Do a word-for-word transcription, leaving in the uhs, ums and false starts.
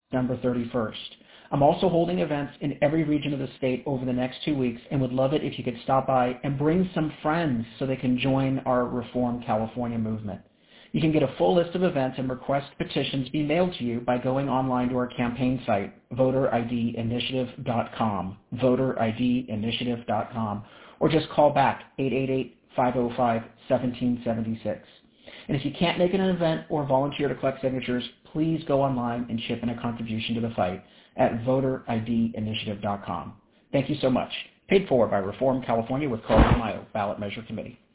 December thirty-first. I'm also holding events in every region of the state over the next two weeks and would love it if you could stop by and bring some friends so they can join our Reform California movement. You can get a full list of events and request petitions be mailed to you by going online to our campaign site, voter I D initiative dot com, voter I D initiative dot com, or just call back eight eight eight, five oh five, one seven seven six. And if you can't make an event or volunteer to collect signatures, please go online and chip in a contribution to the fight at voter I D initiative dot com. Thank you so much. Paid for by Reform California with Carl Mayo, Ballot Measure Committee.